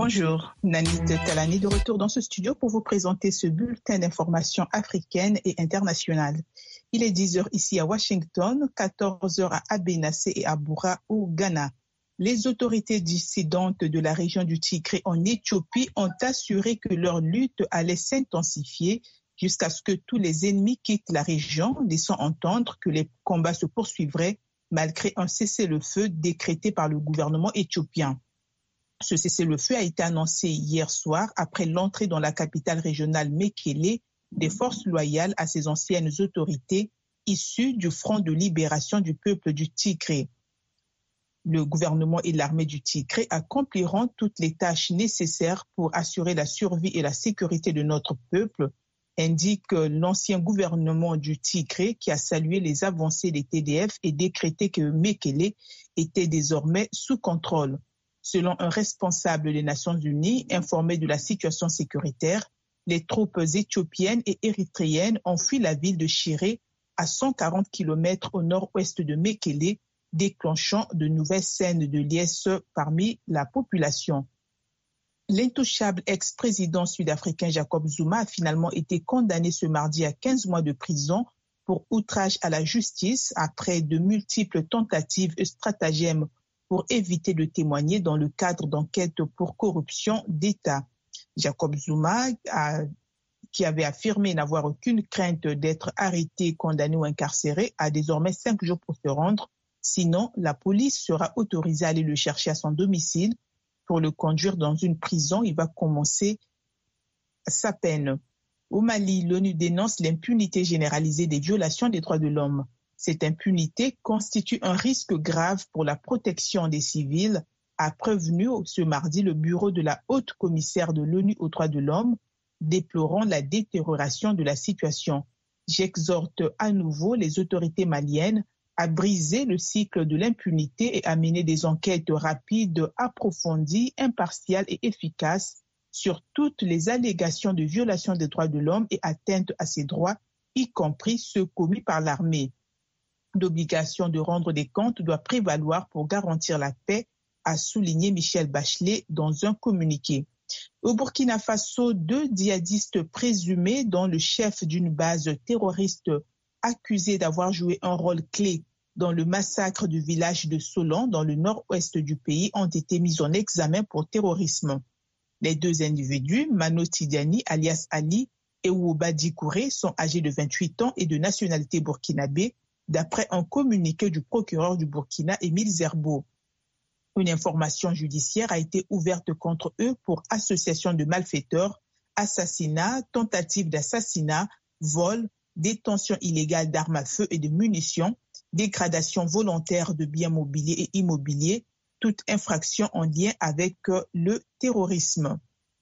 Bonjour, Nanit Talani de retour dans ce studio pour vous présenter ce bulletin d'information africaine et internationale. Il est 10h ici à Washington, 14h à Abenacé et à Boura au Ghana. Les autorités dissidentes de la région du Tigré en Éthiopie ont assuré que leur lutte allait s'intensifier jusqu'à ce que tous les ennemis quittent la région, laissant entendre que les combats se poursuivraient malgré un cessez-le-feu décrété par le gouvernement éthiopien. Ce cessez-le-feu a été annoncé hier soir après l'entrée dans la capitale régionale Mekele des forces loyales à ses anciennes autorités issues du Front de libération du peuple du Tigré. Le gouvernement et l'armée du Tigré accompliront toutes les tâches nécessaires pour assurer la survie et la sécurité de notre peuple, indique l'ancien gouvernement du Tigré qui a salué les avancées des TDF et décrété que Mekele était désormais sous contrôle. Selon un responsable des Nations Unies informé de la situation sécuritaire, les troupes éthiopiennes et érythréennes ont fui la ville de Shiré à 140 km au nord-ouest de Mekele, déclenchant de nouvelles scènes de liesse parmi la population. L'intouchable ex-président sud-africain Jacob Zuma a finalement été condamné ce mardi à 15 mois de prison pour outrage à la justice après de multiples tentatives et stratagèmes pour éviter de témoigner dans le cadre d'enquêtes pour corruption d'État. Jacob Zuma, qui avait affirmé n'avoir aucune crainte d'être arrêté, condamné ou incarcéré, a désormais 5 jours pour se rendre. Sinon, la police sera autorisée à aller le chercher à son domicile. Pour le conduire dans une prison, il va commencer sa peine. Au Mali, l'ONU dénonce l'impunité généralisée des violations des droits de l'homme. Cette impunité constitue un risque grave pour la protection des civils, a prévenu ce mardi le bureau de la haute commissaire de l'ONU aux droits de l'homme, déplorant la détérioration de la situation. J'exhorte à nouveau les autorités maliennes à briser le cycle de l'impunité et à mener des enquêtes rapides, approfondies, impartiales et efficaces sur toutes les allégations de violation des droits de l'homme et atteinte à ces droits, y compris ceux commis par l'armée. L'obligation de rendre des comptes doit prévaloir pour garantir la paix, a souligné Michel Bachelet dans un communiqué. Au Burkina Faso, 2 djihadistes présumés, dont le chef d'une base terroriste accusé d'avoir joué un rôle clé dans le massacre du village de Solan, dans le nord-ouest du pays, ont été mis en examen pour terrorisme. Les 2 individus, Mano Tidiani, alias Ali, et Ouba Dikouré, sont âgés de 28 ans et de nationalité burkinabé, d'après un communiqué du procureur du Burkina, Émile Zerbo. Une information judiciaire a été ouverte contre eux pour association de malfaiteurs, assassinat, tentative d'assassinat, vol, détention illégale d'armes à feu et de munitions, dégradation volontaire de biens mobiliers et immobiliers, toute infraction en lien avec le terrorisme.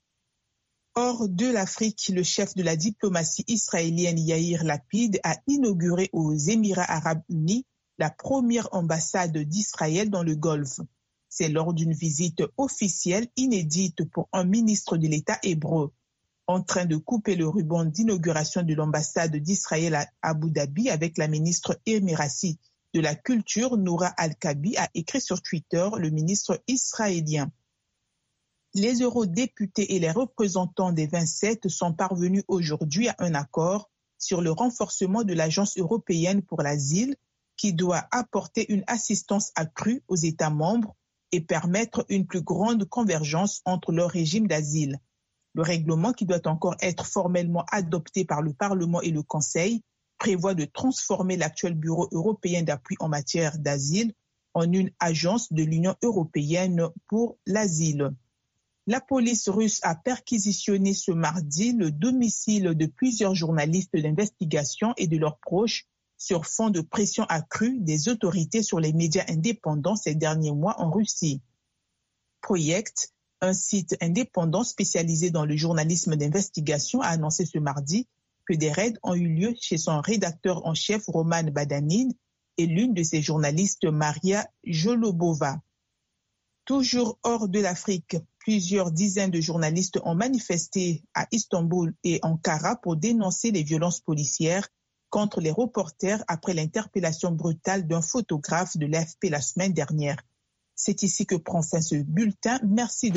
Hors de l'Afrique, le chef de la diplomatie israélienne Yair Lapid a inauguré aux Émirats arabes unis la première ambassade d'Israël dans le Golfe. C'est lors d'une visite officielle inédite pour un ministre de l'État hébreu. En train de couper le ruban d'inauguration de l'ambassade d'Israël à Abu Dhabi avec la ministre émirati de la Culture, Noura Al-Kabi, a écrit sur Twitter le ministre israélien. Les eurodéputés et les représentants des 27 sont parvenus aujourd'hui à un accord sur le renforcement de l'Agence européenne pour l'asile qui doit apporter une assistance accrue aux États membres et permettre une plus grande convergence entre leurs régimes d'asile. Le règlement, qui doit encore être formellement adopté par le Parlement et le Conseil, prévoit de transformer l'actuel Bureau européen d'appui en matière d'asile en une agence de l'Union européenne pour l'asile. La police russe a perquisitionné ce mardi le domicile de plusieurs journalistes d'investigation et de leurs proches sur fond de pression accrue des autorités sur les médias indépendants ces derniers mois en Russie. Project, un site indépendant spécialisé dans le journalisme d'investigation, a annoncé ce mardi que des raids ont eu lieu chez son rédacteur en chef Roman Badanin et l'une de ses journalistes Maria Jolobova. Toujours hors de l'Afrique, plusieurs dizaines de journalistes ont manifesté à Istanbul et Ankara pour dénoncer les violences policières contre les reporters après l'interpellation brutale d'un photographe de l'AFP la semaine dernière. C'est ici que prend fin ce bulletin. Merci de